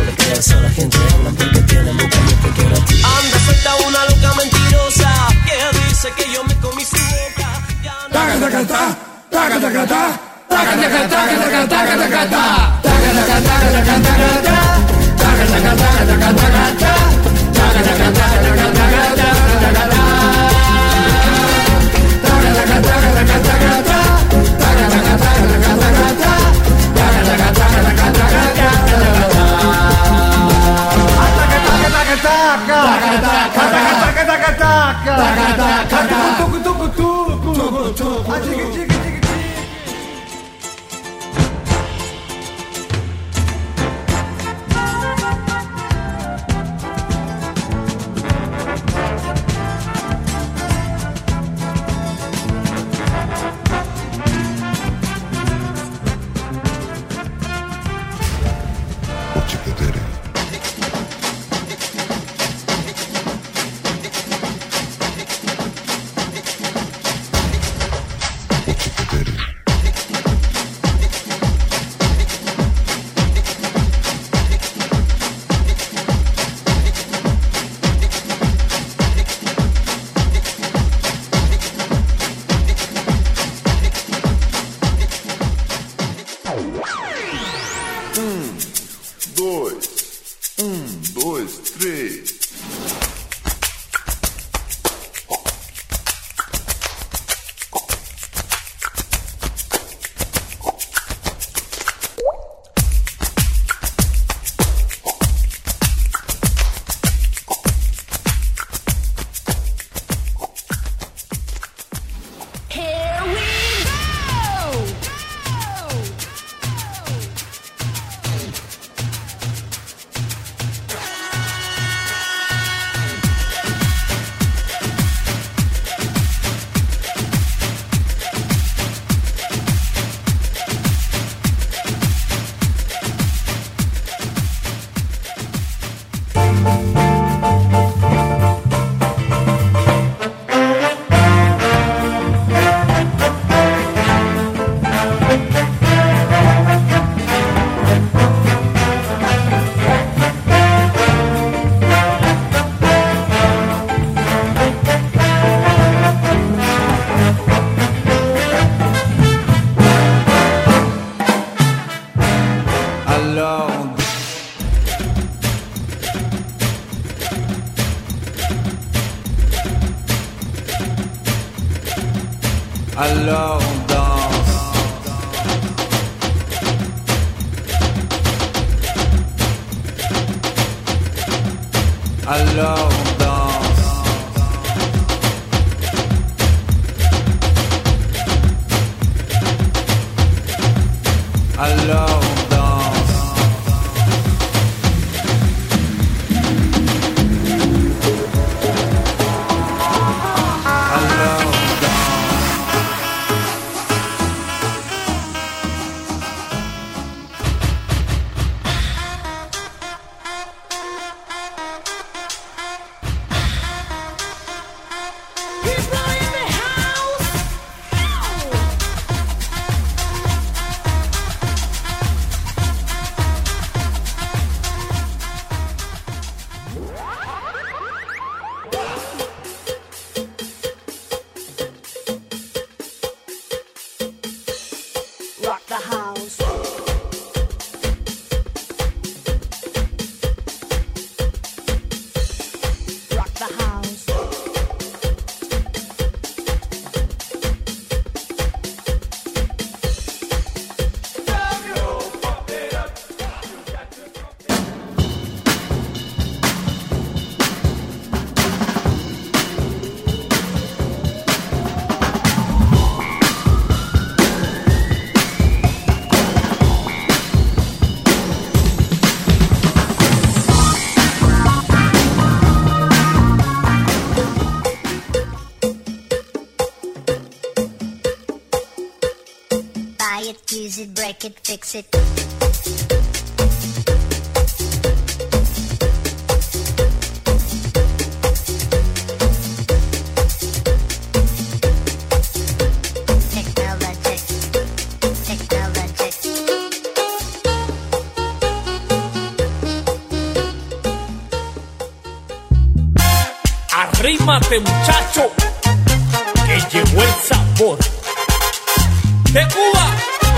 le creas a la gente, hablan porque tienen boca y yo te quiero a ti. Anda, suelta una loca mentirosa que dice que yo me comí su boca. Taca, taca, taca, taca, taca, taca. Taca, taca, taca, taca, taca, taca, taca. Taca, taca, taca, taca, taca, taca. Taca, taca, taca, taca, taca, taca. Taca, taca, taca, taca, taca, taca, taca. Taca, taca, taca, taca, taca, taca. Taca, taca, taca, taca, taca, taca. Taca, taca, taca, taca, taca, taca. Taca, taca, taca, taca, taca, taca, taca. Tucu, tucu, tucu, tucu, tucu. A tigre, tigre, tigre. Alors on danse. Alors on danse. Alors on danse. Use it, break it, fix it. Technologic. Cálmate, muchacho, que llegó el sabor de Cuba.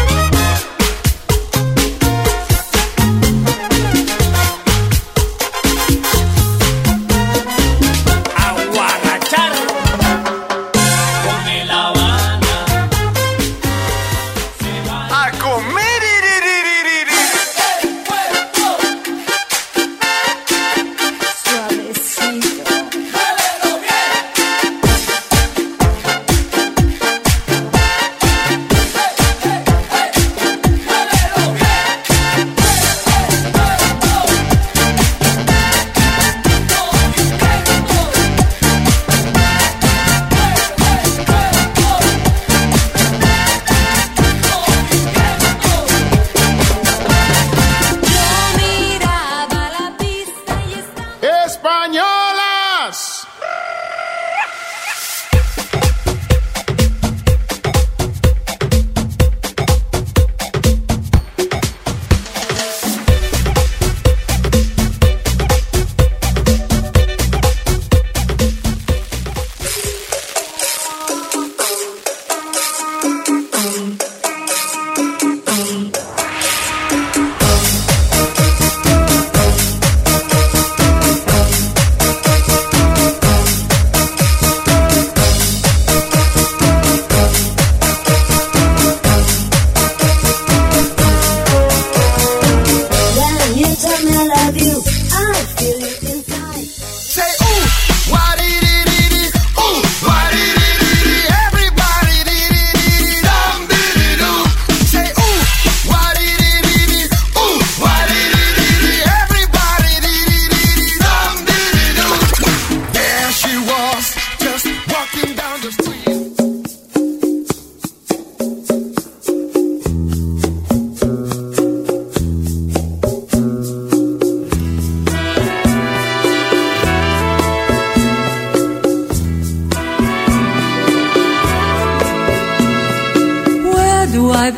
I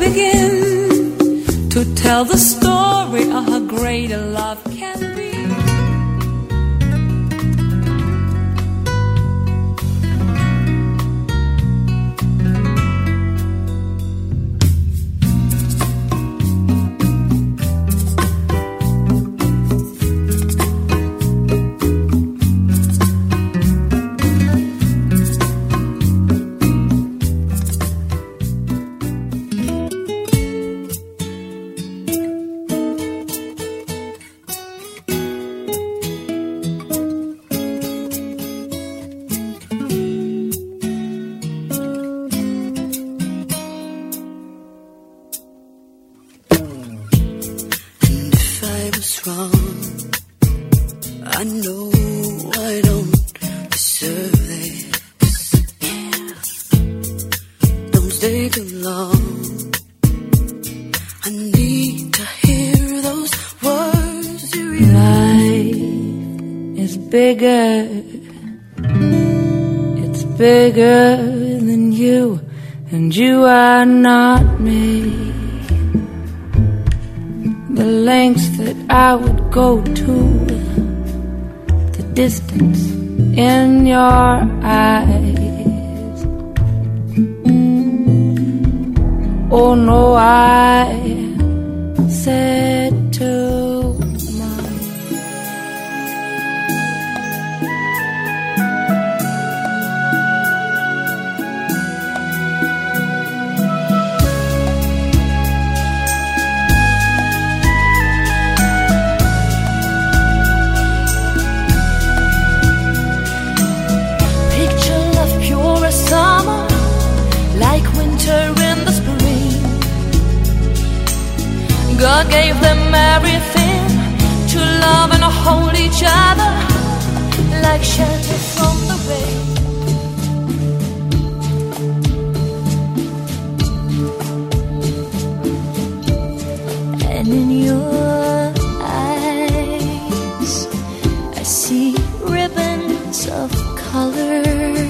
begin to tell the story of how great a love can be? I know I don't deserve this. Don't stay too long. I need to hear those words you read. Life is bigger. It's bigger than you, and you are not me. The lengths that I would go to, the distance in your eyes. Oh no, I said too much. Summer, like winter in the spring. God gave them everything to love and hold each other, like shelter from the rain. And in your eyes, I see ribbons of color.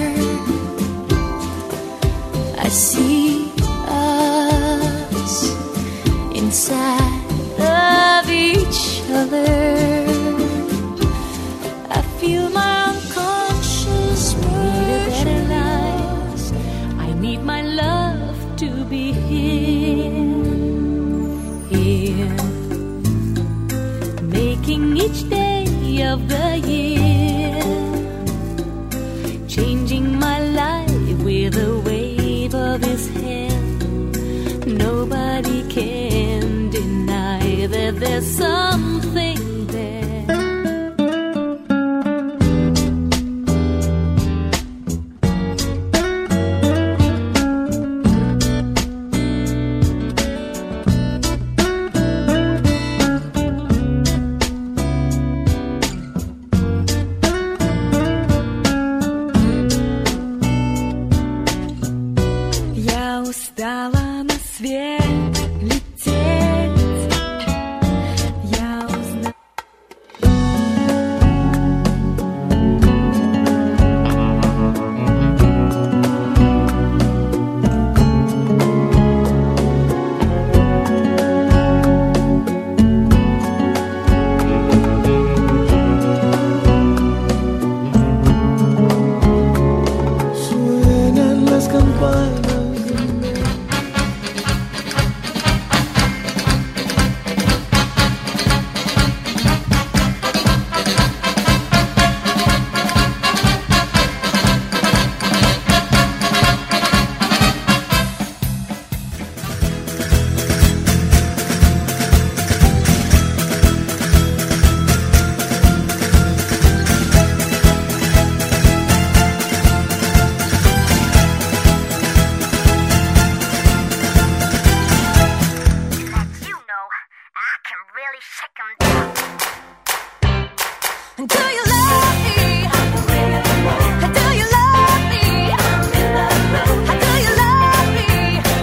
I see us inside of each other. I feel my unconscious sing each day of the year, changing my life with a wave of his hand. Nobody can deny that there's something there. Устала на свет лететь, я узнала. Suenan las campanas. Do you love me? Do you love me? Do you love me?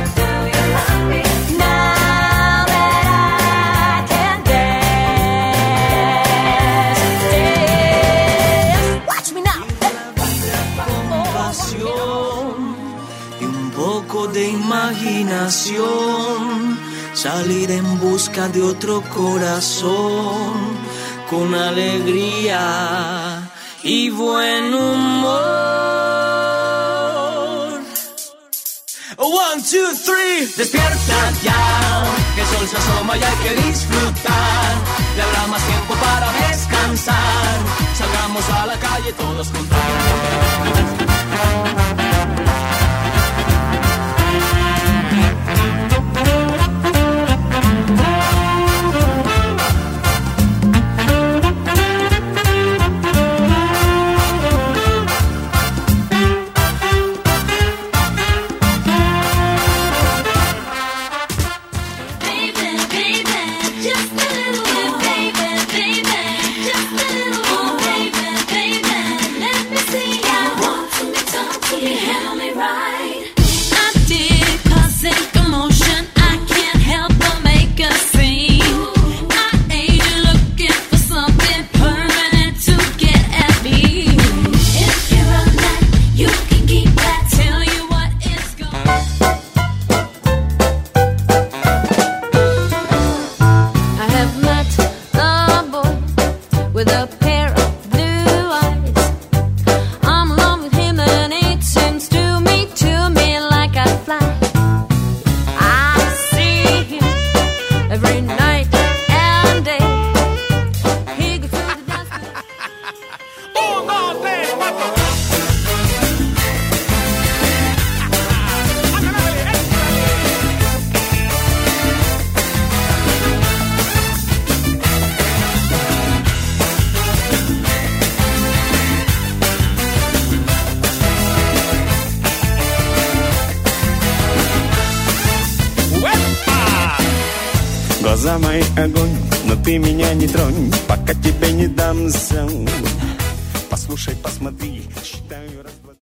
Now that I can dance, watch me now. Pasión y un poco de imaginación, salir en busca de otro corazón con alegría y buen humor. 1, 2, 3, despierta ya, que el sol se asoma y hay que disfrutar. Y habrá más tiempo para descansar. Salgamos a la calle todos juntos. With a pair of blue eyes, I'm in love with him and it seems to me like I fly. I see him every night and day. He goes through the dance. 1, 2, 3, 4. Глаза мои огонь, но ты меня не тронь, пока тебе не дам сон. Послушай, посмотри, считаю раз, два.